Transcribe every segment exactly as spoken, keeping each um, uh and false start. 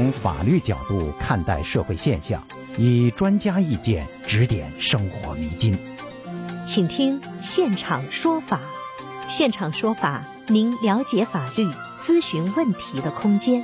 从法律角度看待社会现象，以专家意见指点生活迷津。 请听现场说法。现场说法，您了解法律、咨询问题的空间。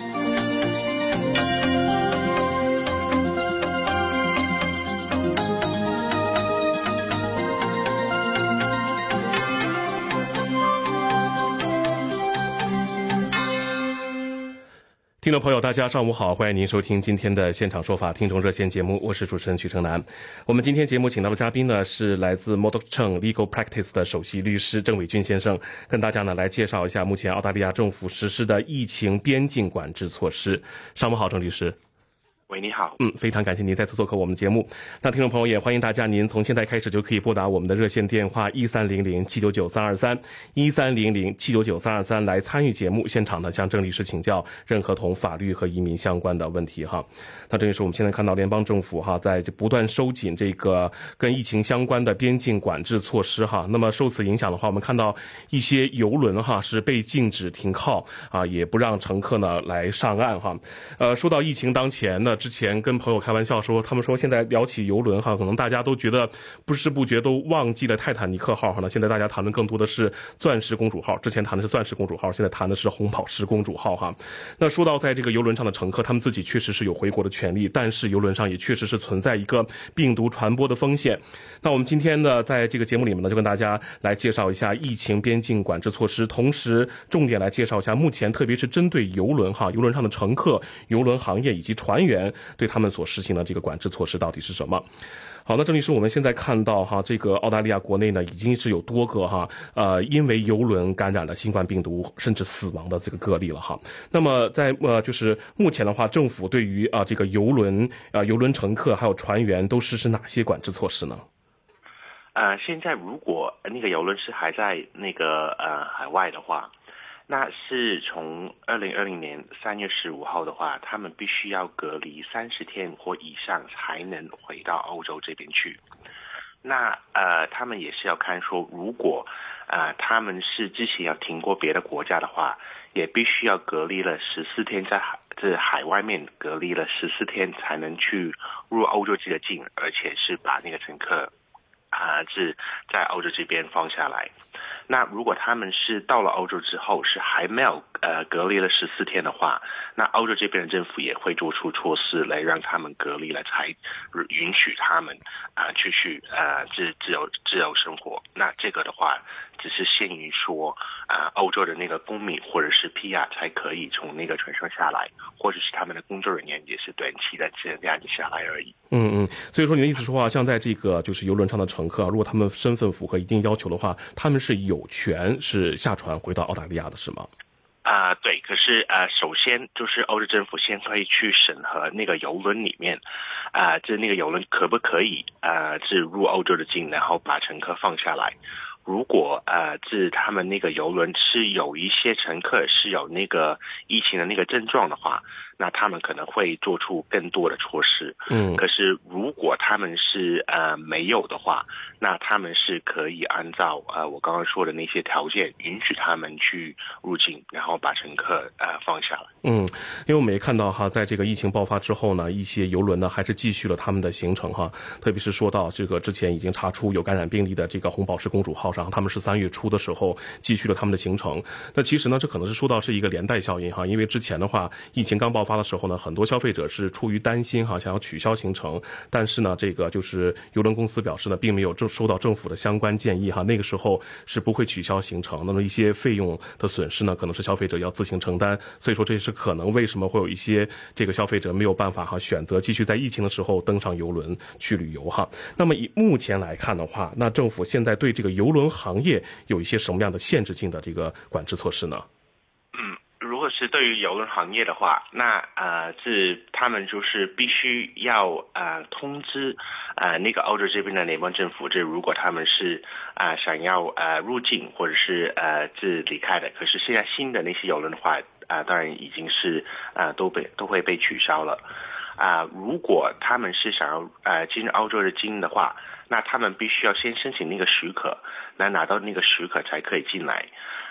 听众朋友大家上午好，欢迎您收听今天的现场说法听众热线节目，我是主持人曲成南。我们今天节目请到的嘉宾呢是来自 Murdoch Chang Legal Practice 的首席律师郑伟军先生，跟大家呢来介绍一下目前澳大利亚政府实施的疫情边境管制措施。上午好，郑律师。 喂，你好。 嗯，非常感谢您再次做客我们节目。那听众朋友也欢迎大家，您从现在开始就可以拨打我们的热线电话一三零零七九九三二三一三零零七九九三二三来参与节目现场呢，向郑律师请教任何同法律和移民相关的问题哈。那郑律师，我们现在看到联邦政府哈在不断收紧这个跟疫情相关的边境管制措施哈。那么受此影响的话，我们看到一些邮轮哈是被禁止停靠啊，也不让乘客呢来上岸哈。呃，说到疫情当前呢。之前跟朋友开玩笑说，他们说现在聊起邮轮哈，可能大家都觉得不知不觉都忘记了泰坦尼克号哈。那现在大家谈论更多的是钻石公主号，之前谈的是钻石公主号，现在谈的是红宝石公主号哈。那说到在这个邮轮上的乘客，他们自己确实是有回国的权利，但是邮轮上也确实是存在一个病毒传播的风险。那我们今天呢，在这个节目里面呢，就跟大家来介绍一下疫情边境管制措施，同时重点来介绍一下目前特别是针对邮轮哈，邮轮上的乘客、邮轮行业以及船员对他们所实行的这个管制措施到底是什么。好，那郑律师，我们现在看到哈，这个澳大利亚国内呢，已经是有多个哈，呃，因为邮轮感染了新冠病毒甚至死亡的这个个例了哈。那么在呃，就是目前的话，政府对于啊、呃、这个邮轮啊、呃、邮轮乘客还有船员都实施哪些管制措施呢？ 呃，现在如果那个邮轮是还在那个呃海外的话，那是从二零二零年三月十五号的话，他们必须要隔离三十天或以上才能回到欧洲这边去。那呃，他们也是要看说，如果呃他们是之前要停过别的国家的话，也必须要隔离了十四天，在海在海外面隔离了十四天才能去入欧洲这个境，而且是把那个乘客啊、呃、是在欧洲这边放下来。那如果他们是到了欧洲之后是还没有呃隔离了十四天的话，那欧洲这边的政府也会做出措施来让他们隔离了，才允许他们啊、呃、继续呃自自由自由生活。那这个的话，只是限于说啊、呃、欧洲的那个公民或者是 P R 才可以从那个船上下来，或者是他们的工作人员也是短期的这样子下来而已。 嗯嗯，所以说你的意思说话，像在这个就是邮轮上的乘客，如果他们身份符合一定要求的话，他们是有权是下船回到澳大利亚的，是吗？ 啊、呃，对，可是呃，首先就是欧洲政府先可以去审核那个邮轮里面，啊、呃，这那个邮轮可不可以呃，是入欧洲的境，然后把乘客放下来。如果呃，是他们那个邮轮是有一些乘客是有那个疫情的那个症状的话，那他们可能会做出更多的措施。嗯，可是如果他们是呃没有的话，那他们是可以按照呃我刚刚说的那些条件，允许他们去入境，然后把乘客呃放下来。 嗯，因为我们也看到哈，在这个疫情爆发之后呢，一些邮轮呢还是继续了他们的行程哈，特别是说到这个之前已经查出有感染病例的这个红宝石公主号上，他们是三月初的时候继续了他们的行程。那其实呢，这可能是说到是一个连带效应哈，因为之前的话，疫情刚爆发的时候呢，很多消费者是出于担心哈，想要取消行程，但是呢，这个就是邮轮公司表示呢，并没有收到政府的相关建议哈，那个时候是不会取消行程，那么一些费用的损失呢，可能是消费者要自行承担，所以说这是可能为什么会有一些这个消费者没有办法哈选择继续在疫情的时候登上邮轮去旅游哈。那么以目前来看的话，那政府现在对这个邮轮行业有一些什么样的限制性的这个管制措施呢？ 嗯，如果是对于邮轮行业的话，那呃是他们就是必须要呃通知呃那个欧洲这边的联邦政府，这如果他们是啊、呃、想要呃入境或者是呃是离开的，可是现在新的那些邮轮的话啊、呃、当然已经是呃都被都会被取消了啊、呃。如果他们是想要呃进入欧洲的境的话，那他们必须要先申请那个许可，来拿到那个许可才可以进来。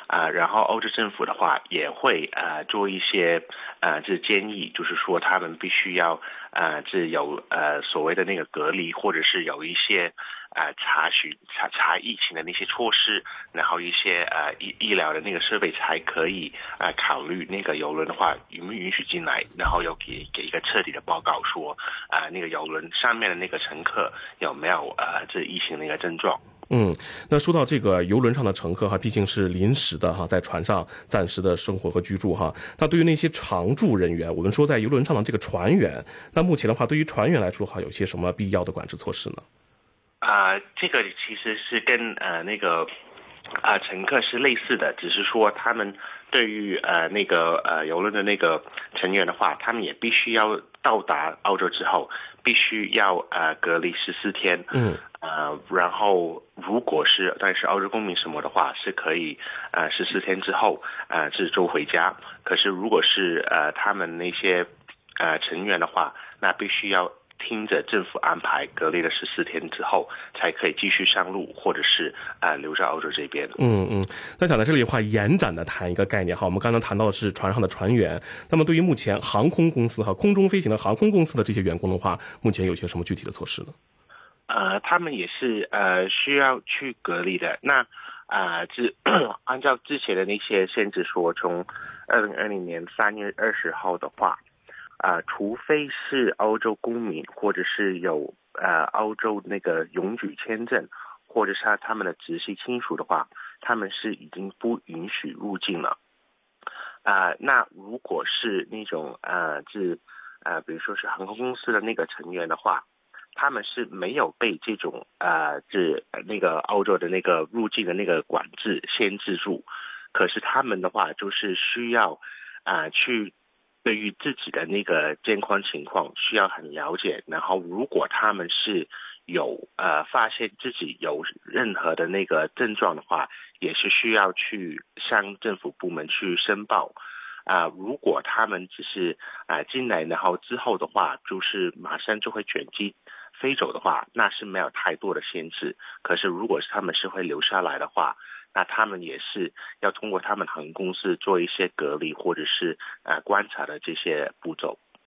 啊、呃，然后欧洲政府的话也会呃做一些呃这建议，就是说他们必须要呃这有呃所谓的那个隔离，或者是有一些呃查询查查疫情的那些措施，然后一些呃医医疗的那个设备才可以呃考虑那个邮轮的话允不允许进来，然后有给给一个彻底的报告说啊、呃、那个邮轮上面的那个乘客有没有呃这疫情的那个症状。 嗯，那说到这个邮轮上的乘客哈，毕竟是临时的哈，在船上暂时的生活和居住哈。那对于那些常住人员，我们说在邮轮上的这个船员，那目前的话，对于船员来说的话，有些什么必要的管制措施呢？ 啊、呃，这个其实是跟呃那个啊、呃、乘客是类似的，只是说他们对于呃那个呃邮轮的那个成员的话，他们也必须要到达澳洲之后，必须要呃隔离十四天。 嗯。 呃，然后如果是但是澳洲公民什么的话，是可以呃十四天之后呃是周回家。可是如果是呃他们那些呃成员的话，那必须要听着政府安排隔离了十四天之后，才可以继续上路，或者是呃留在澳洲这边。 嗯嗯，那讲到这里的话，延展的谈一个概念哈，我们刚刚谈到的是船上的船员，那么对于目前航空公司哈，空中飞行的航空公司的这些员工的话，目前有些什么具体的措施呢？ 呃，他们也是呃需要去隔离的。那啊，之、呃、按照之前的那些限制说，从二零二零年三月二十号的话，啊、呃，除非是欧洲公民或者是有呃欧洲那个永居签证，或者是他们的直系亲属的话，他们是已经不允许入境了。啊、呃，那如果是那种呃，是呃，比如说是航空公司的那个成员的话，他们是没有被这种呃，这那个澳洲的那个入境的那个管制限制住，可是他们的话就是需要啊、呃、去对于自己的那个健康情况需要很了解，然后如果他们是有呃发现自己有任何的那个症状的话，也是需要去向政府部门去申报。啊、呃，如果他们只是啊、呃、进来，然后之后的话，就是马上就会转机飞走的话，那是没有太多的限制。可是如果是他们是会留下来的话，那他们也是要通过他们航空公司做一些隔离或者是呃观察的这些步骤。